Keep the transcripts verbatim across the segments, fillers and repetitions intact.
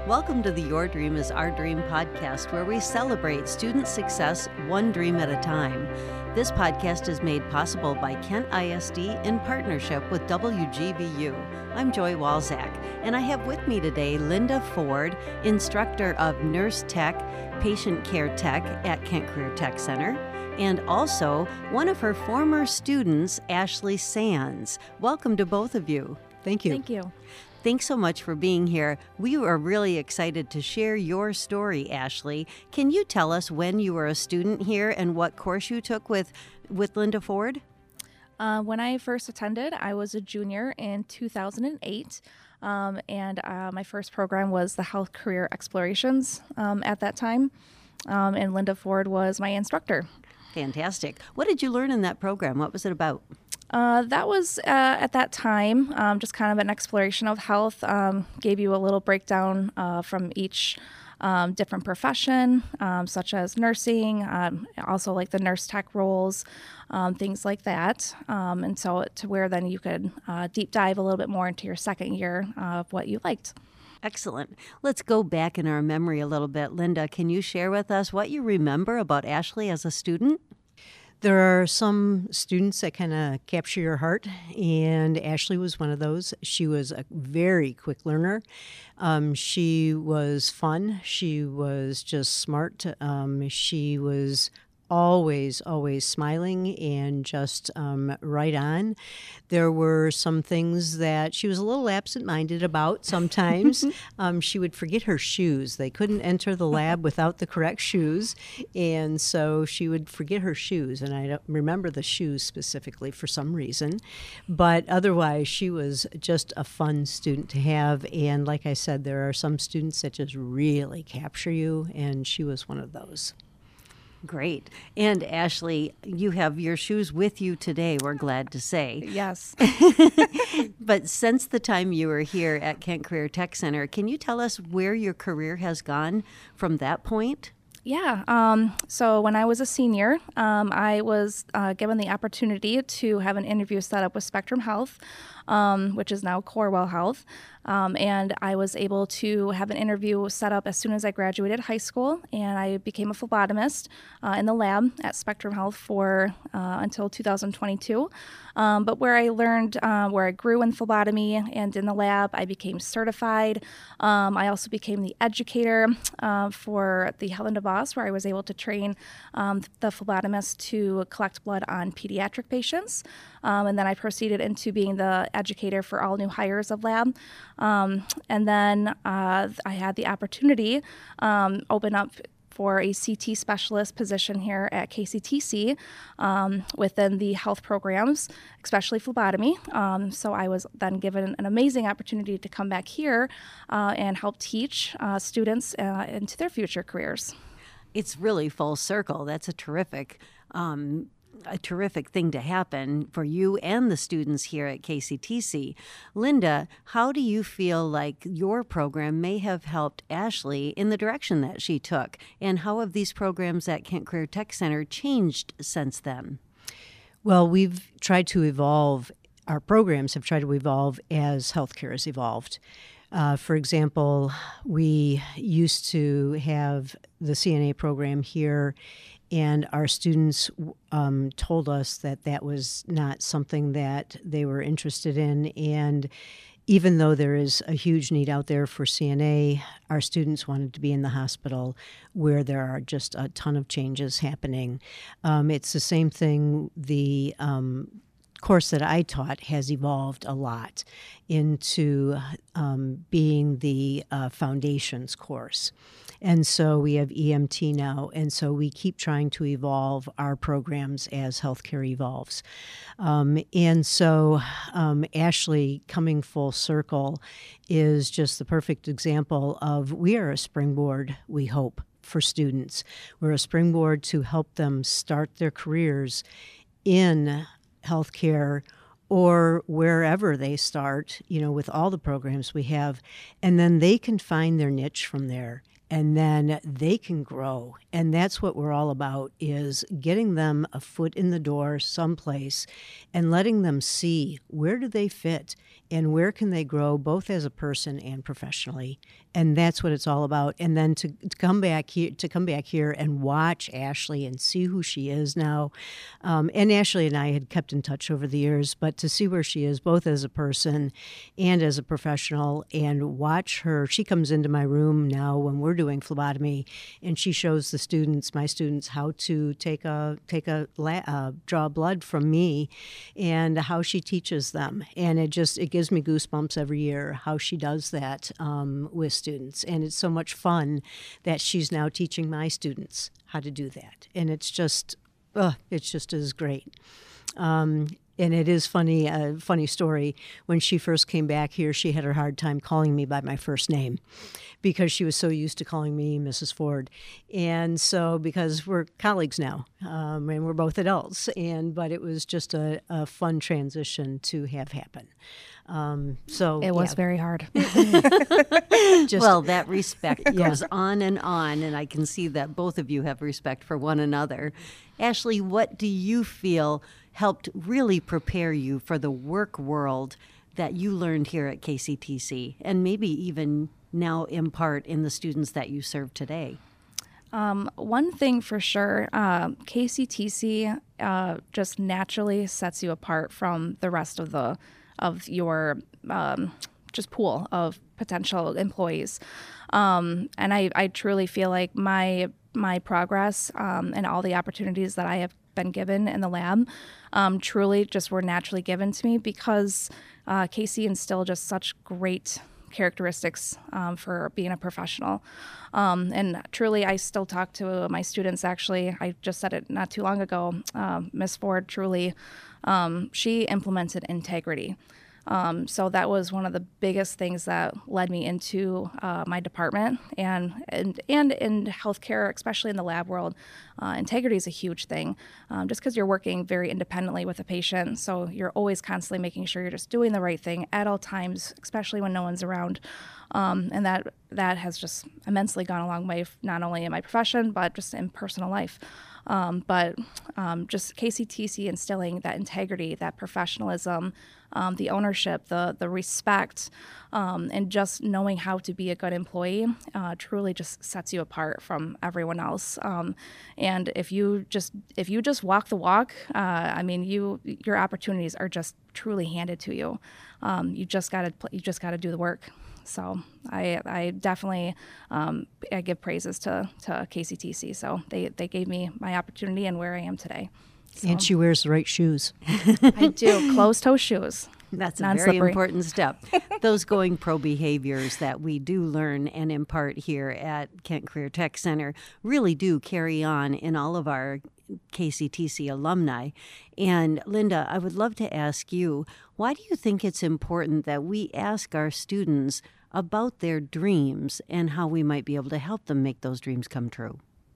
Welcome to the Your Dream is Our Dream podcast, where we celebrate student success one dream at a time. This podcast is made possible by Kent I S D in partnership with W G V U. I'm Joy Walzak, and I have with me today Linda Ford, instructor of Nurse Tech, Patient Care Tech at Kent Career Tech Center, and also one of her former students, Ashley Sands. Welcome to both of you. Thank you. Thank you. Thanks so much for being here. We are really excited to share your story, Ashley. Can you tell us when you were a student here and what course you took with, with Linda Ford? Uh, when I first attended, I was a junior in two thousand eight, um, and uh, my first program was the Health Career Explorations um, at that time, um, and Linda Ford was my instructor. Fantastic. What did you learn in that program? What was it about? Uh, that was, uh, at that time, um, just kind of an exploration of health, um, gave you a little breakdown uh, from each um, different profession, um, such as nursing, um, also like the nurse tech roles, um, things like that. Um, and so to where then you could uh, deep dive a little bit more into your second year uh, of what you liked. Excellent. Let's go back in our memory a little bit. Linda, can you share with us what you remember about Ashley as a student? There are some students that kind of capture your heart, and Ashley was one of those. She was a very quick learner. Um, she was fun. She was just smart. Um, she was always, always smiling and just um, right on. There were some things that she was a little absent-minded about sometimes. um, she would forget her shoes. They couldn't enter the lab without the correct shoes, and so she would forget her shoes, and I don't remember the shoes specifically for some reason. But otherwise, she was just a fun student to have, and like I said, there are some students that just really capture you, and she was one of those. Great. And Ashley, you have your shoes with you today, we're glad to say. Yes. But since the time you were here at Kent Career Tech Center, can you tell us where your career has gone from that point? Yeah. Um, so when I was a senior, um, I was uh, given the opportunity to have an interview set up with Spectrum Health, um, which is now Corewell Health. Um, and I was able to have an interview set up as soon as I graduated high school, and I became a phlebotomist uh, in the lab at Spectrum Health for uh, until two thousand twenty-two. Um, but where I learned, uh, where I grew in phlebotomy and in the lab, I became certified. Um, I also became the educator uh, for the Helen DeVos, where I was able to train um, the phlebotomist to collect blood on pediatric patients. Um, and then I proceeded into being the educator for all new hires of lab. Um, and then uh, I had the opportunity um, open up for a C T specialist position here at K C T C um, within the health programs, especially phlebotomy. Um, so I was then given an amazing opportunity to come back here uh, and help teach uh, students uh, into their future careers. It's really full circle. That's a terrific um a terrific thing to happen for you and the students here at K C T C. Linda, how do you feel like your program may have helped Ashley in the direction that she took? And how have these programs at Kent Career Tech Center changed since then? Well, we've tried to evolve. Our programs have tried to evolve as healthcare has evolved. Uh, for example, we used to have the C N A program here, and our students um, told us that that was not something that they were interested in. And even though there is a huge need out there for C N A, our students wanted to be in the hospital where there are just a ton of changes happening. Um, it's the same thing. The um, course that I taught has evolved a lot into um, being the uh, foundations course. And so we have E M T now, and so we keep trying to evolve our programs as healthcare evolves. Um, and so um, Ashley coming full circle is just the perfect example of we are a springboard, we hope, for students. We're a springboard to help them start their careers in healthcare or wherever they start, you know, with all the programs we have, and then they can find their niche from there. and then they can grow. And that's what we're all about, is getting them a foot in the door someplace and letting them see where do they fit and where can they grow both as a person and professionally. And that's what it's all about. And then to, to come back here to come back here and watch Ashley and see who she is now. Um, and Ashley and I had kept in touch over the years, but to see where she is both as a person and as a professional, and watch her. She comes into my room now when we're doing phlebotomy, and she shows the students, my students, how to take a take a uh, draw blood from me, and how she teaches them. And it just it gives me goosebumps every year how she does that um, with students. And it's so much fun that she's now teaching my students how to do that. And it's just, uh, it's just as great. Um, and it is funny, a funny story. When she first came back here, she had a hard time calling me by my first name because she was so used to calling me Missus Ford. And so, because we're colleagues now, um, and we're both adults, and but it was just a, a fun transition to have happen. Um, so It was yeah. very hard. Just, Well, that respect Yeah. goes on and on, and I can see that both of you have respect for one another. Ashley, what do you feel helped really prepare you for the work world that you learned here at K C T C, and maybe even now impart in the students that you serve today? Um, one thing for sure, uh, K C T C uh, just naturally sets you apart from the rest of the of your um, just pool of potential employees, um, and I, I truly feel like my my progress um, and all the opportunities that I have been given in the lab um, truly just were naturally given to me because uh, K C instilled just such great characteristics um, for being a professional. Um, and truly, I still talk to my students, actually. I just said it not too long ago. Uh, Miss Ford, truly, um, she implemented integrity. Um, so that was one of the biggest things that led me into uh, my department, and, and and in healthcare, especially in the lab world, uh, integrity is a huge thing. Um, just because you're working very independently with a patient, so you're always constantly making sure you're just doing the right thing at all times, especially when no one's around. Um, and that that has just immensely gone a long way, not only in my profession but just in personal life. Um, but um, just K C T C instilling that integrity, that professionalism, um, the ownership, the the respect, um, and just knowing how to be a good employee uh, truly just sets you apart from everyone else. Um, and if you just if you just walk the walk, uh, I mean, you your opportunities are just truly handed to you. Um, you just gotta you just gotta do the work. So I, I definitely um, I give praises to, to K C T C. So they, they gave me my opportunity and where I am today. So. And she wears the right shoes. I do. Closed-toe shoes. That's a very Non-slippery. important step. Those going pro behaviors that we do learn and impart here at Kent Career Tech Center really do carry on in all of our K C T C alumni. And Linda, I would love to ask you, why do you think it's important that we ask our students about their dreams and how we might be able to help them make those dreams come true?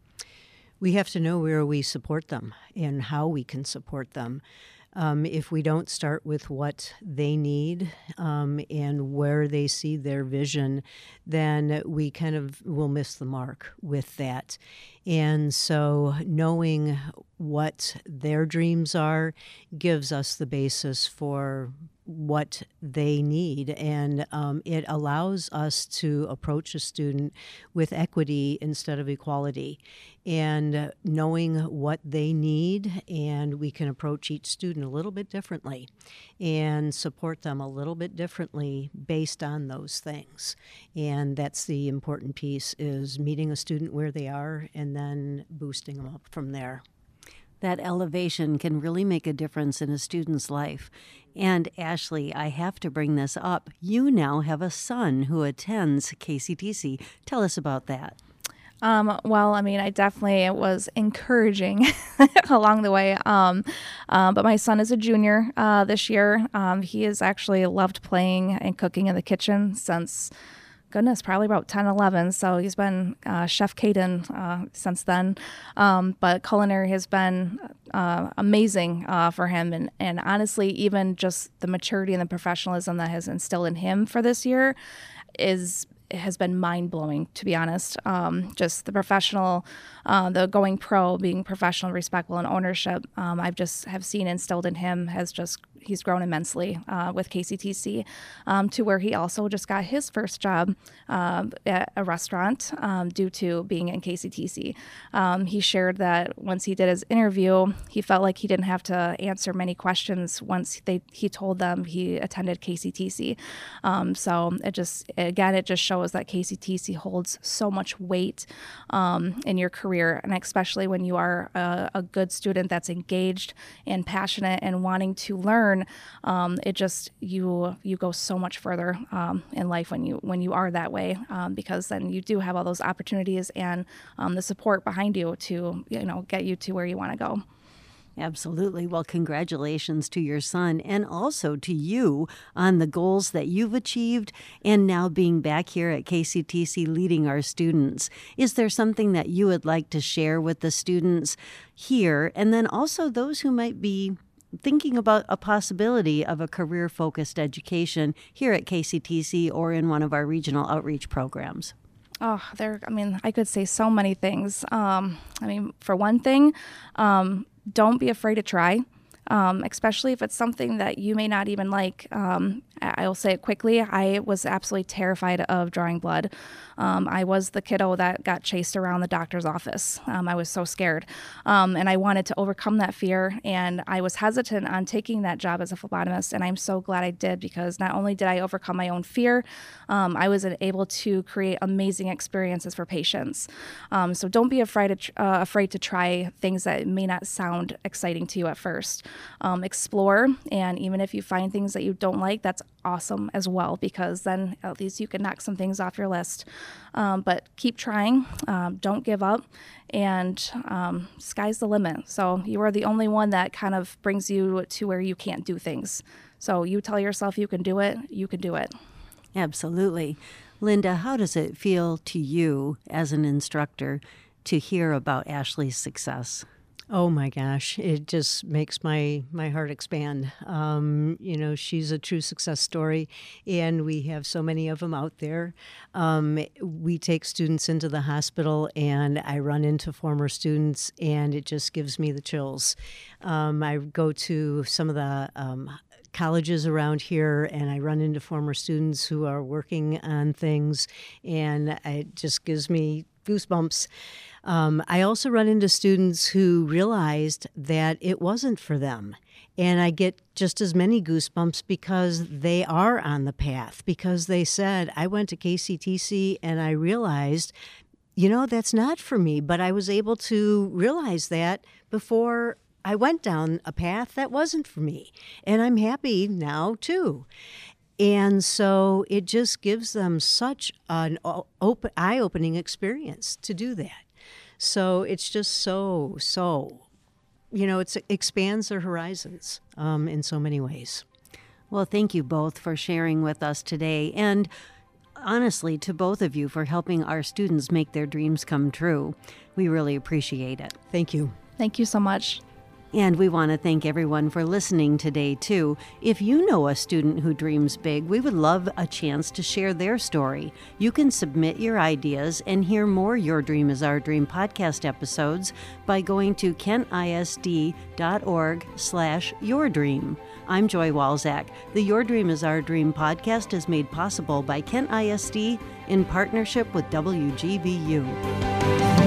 We have to know where we support them and how we can support them. Um, if we don't start with what they need um, and where they see their vision, then we kind of will miss the mark with that. And so knowing what their dreams are gives us the basis for what they need, and um, it allows us to approach a student with equity instead of equality, and uh, knowing what they need, and we can approach each student a little bit differently and support them a little bit differently based on those things. And that's the important piece, is meeting a student where they are and then boosting them up from there. That elevation can really make a difference in a student's life. And Ashley, I have to bring this up. You now have a son who attends K C T C. Tell us about that. Um, well, I mean, I definitely it was encouraging along the way. Um, uh, but my son is a junior uh, this year. Um, he has actually loved playing and cooking in the kitchen since, goodness, probably about ten, eleven. So he's been uh, Chef Caden uh, since then. Um, but culinary has been uh, amazing uh, for him. And, and honestly, even just the maturity and the professionalism that has instilled in him for this year is it has been mind-blowing, to be honest. Um, just the professional, uh, the going pro, being professional, respectful, and ownership, um, I've just have seen instilled in him has just, he's grown immensely uh, with K C T C, um, to where he also just got his first job uh, at a restaurant um, due to being in K C T C. Um, he shared that once he did his interview, he felt like he didn't have to answer many questions once they he told them he attended K C T C. Um, so it just, again, it just shows that K C T C holds so much weight um, in your career, and especially when you are a, a good student that's engaged and passionate and wanting to learn. Um, it just you you go so much further um, in life when you when you are that way, um, because then you do have all those opportunities and um, the support behind you to you know get you to where you want to go. Absolutely. Well, congratulations to your son and also to you on the goals that you've achieved and now being back here at K C T C leading our students. Is there something that you would like to share with the students here and then also those who might be thinking about a possibility of a career-focused education here at K C T C or in one of our regional outreach programs? Oh, there, I mean, I could say so many things. Um, I mean, for one thing, um, don't be afraid to try, um, especially if it's something that you may not even like. Um, I will say it quickly. I was absolutely terrified of drawing blood. Um, I was the kiddo that got chased around the doctor's office. Um, I was so scared. Um, and I wanted to overcome that fear. And I was hesitant on taking that job as a phlebotomist. And I'm so glad I did, because not only did I overcome my own fear, um, I was able to create amazing experiences for patients. Um, so don't be afraid to, tr- uh, afraid to try things that may not sound exciting to you at first. Um, explore. And even if you find things that you don't like, that's awesome as well, because then at least you can knock some things off your list. Um, but keep trying, um, don't give up, and um, sky's the limit. So you are the only one that kind of brings you to where you can't do things. So you tell yourself you can do it, you can do it. Absolutely. Linda, how does it feel to you as an instructor to hear about Ashley's success? Oh my gosh, it just makes my, my heart expand. Um, you know, she's a true success story, and we have so many of them out there. Um, we take students into the hospital, and I run into former students, and it just gives me the chills. Um, I go to some of the um, colleges around here, and I run into former students who are working on things, and it just gives me goosebumps. Um, I also run into students who realized that it wasn't for them. And I get just as many goosebumps because they are on the path, because they said, I went to K C T C and I realized, you know, that's not for me. But I was able to realize that before I went down a path that wasn't for me. And I'm happy now, too. And so it just gives them such an open, eye-opening experience to do that. So it's just so, so, you know, it's, it expands their horizons um, in so many ways. Well, thank you both for sharing with us today. And honestly, to both of you for helping our students make their dreams come true. We really appreciate it. Thank you. Thank you so much. And we want to thank everyone for listening today, too. If you know a student who dreams big, we would love a chance to share their story. You can submit your ideas and hear more Your Dream is Our Dream podcast episodes by going to kentisd.org slash your dream. I'm Joy Walzak. The Your Dream is Our Dream podcast is made possible by Kent I S D in partnership with W G B U.